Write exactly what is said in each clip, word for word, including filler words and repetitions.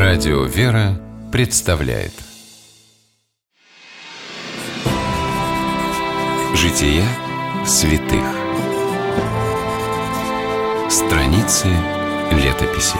Радио «Вера» представляет Жития святых. Страницы летописи.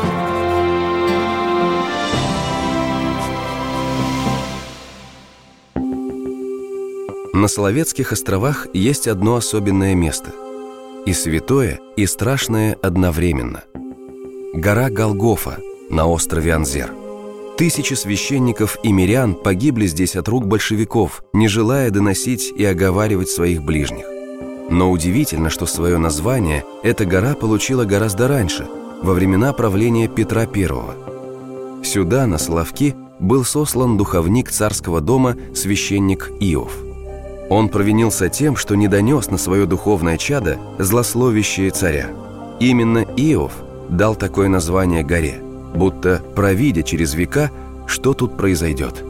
На Соловецких островах есть одно особенное место. И святое, и страшное одновременно. Гора Голгофа на острове Анзер. Тысячи священников и мирян погибли здесь от рук большевиков, не желая доносить и оговаривать своих ближних. Но удивительно, что свое название эта гора получила гораздо раньше, во времена правления Петра Первого. Сюда, на Соловки, был сослан духовник царского дома священник Иов. Он провинился тем, что не донес на свое духовное чадо злословящее царя. Именно Иов дал такое название горе, будто провидя через века, что тут произойдет.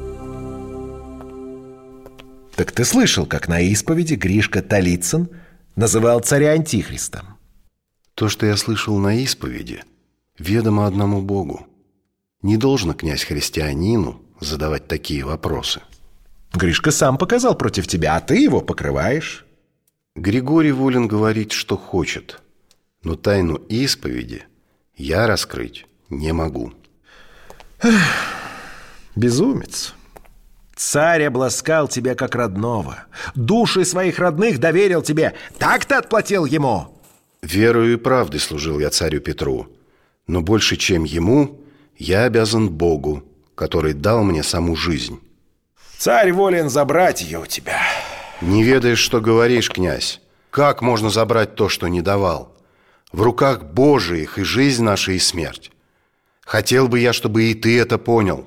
Так ты слышал, как на исповеди Гришка Талицын называл царя антихристом? То, что я слышал на исповеди, ведомо одному Богу. Не должно князь христианину задавать такие вопросы. Гришка сам показал против тебя, а ты его покрываешь. Григорий волен говорить, что хочет, но тайну исповеди я раскрыть не могу. Эх, безумец. Царь обласкал тебя как родного, души своих родных доверил тебе. Так ты отплатил ему? Верою и правдой служил я царю Петру, но больше, чем ему, я обязан Богу, который дал мне саму жизнь. Царь волен забрать ее у тебя. Не ведаешь, что говоришь, князь. Как можно забрать то, что не давал? В руках Божиих и жизнь наша, и смерть. Хотел бы я, чтобы и ты это понял.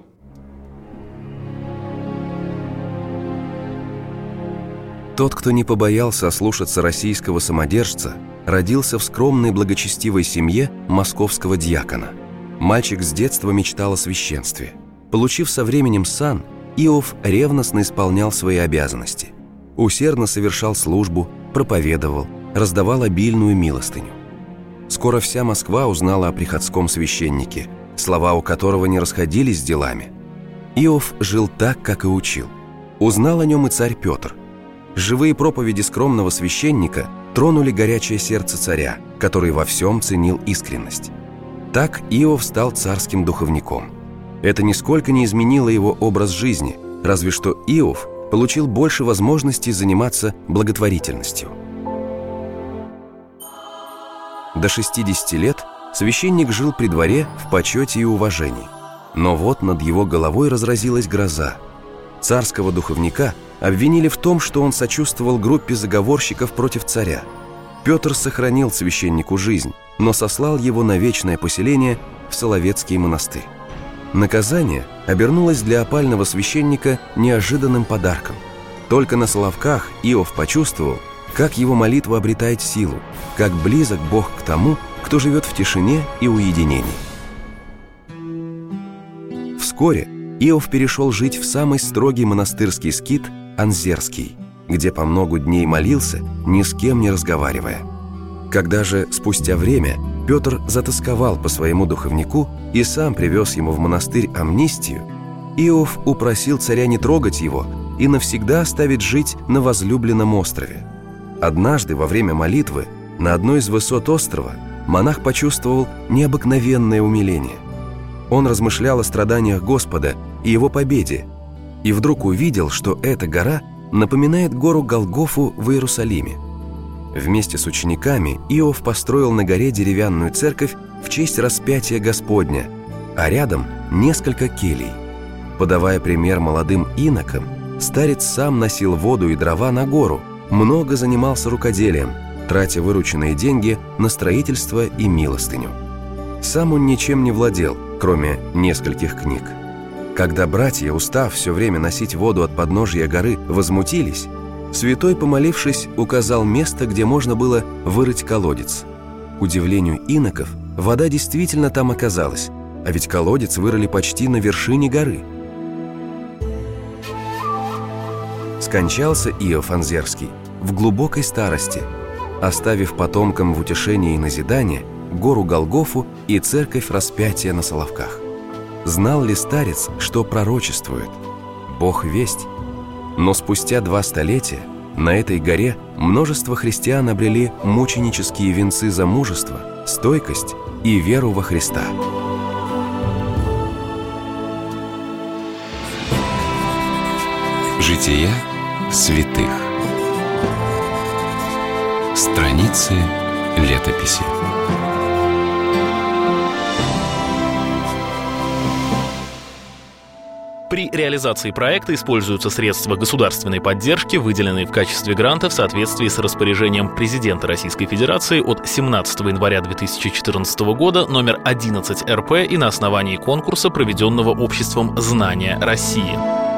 Тот, кто не побоялся ослушаться российского самодержца, родился в скромной благочестивой семье московского дьякона. Мальчик с детства мечтал о священстве. Получив со временем сан, Иов ревностно исполнял свои обязанности. Усердно совершал службу, проповедовал, раздавал обильную милостыню. Скоро вся Москва узнала о приходском священнике, слова у которого не расходились с делами. Иов жил так, как и учил. Узнал о нем и царь Петр. Живые проповеди скромного священника тронули горячее сердце царя, который во всем ценил искренность. Так Иов стал царским духовником. Это нисколько не изменило его образ жизни, разве что Иов получил больше возможностей заниматься благотворительностью. До шестидесяти лет священник жил при дворе в почете и уважении. Но вот над его головой разразилась гроза. Царского духовника обвинили в том, что он сочувствовал группе заговорщиков против царя. Петр сохранил священнику жизнь, но сослал его на вечное поселение в Соловецкий монастырь. Наказание обернулось для опального священника неожиданным подарком. Только на Соловках Иов почувствовал, как его молитва обретает силу, как близок Бог к тому, кто живет в тишине и уединении. Вскоре Иов перешел жить в самый строгий монастырский скит Анзерский, где по многу дней молился, ни с кем не разговаривая. Когда же спустя время Петр затосковал по своему духовнику и сам привез ему в монастырь амнистию, Иов упросил царя не трогать его и навсегда оставить жить на возлюбленном острове. Однажды во время молитвы на одной из высот острова монах почувствовал необыкновенное умиление. Он размышлял о страданиях Господа и его победе, и вдруг увидел, что эта гора напоминает гору Голгофу в Иерусалиме. Вместе с учениками Иов построил на горе деревянную церковь в честь распятия Господня, а рядом несколько келий. Подавая пример молодым инокам, старец сам носил воду и дрова на гору, много занимался рукоделием, тратя вырученные деньги на строительство и милостыню. Сам он ничем не владел, кроме нескольких книг. Когда братья, устав все время носить воду от подножия горы, возмутились, святой, помолившись, указал место, где можно было вырыть колодец. К удивлению иноков, вода действительно там оказалась, а ведь колодец вырыли почти на вершине горы. Скончался Иов Анзерский в глубокой старости, оставив потомкам в утешение и назидание гору Голгофу и церковь распятия на Соловках. Знал ли старец, что пророчествует? Бог весть. Но спустя два столетия на этой горе множество христиан обрели мученические венцы за мужество, стойкость и веру во Христа. Жития святых. Страницы летописи. При реализации проекта используются средства государственной поддержки, выделенные в качестве гранта в соответствии с распоряжением президента Российской Федерации от семнадцатого января две тысячи четырнадцатого года номер одиннадцать эр пэ и на основании конкурса, проведенного обществом «Знания России».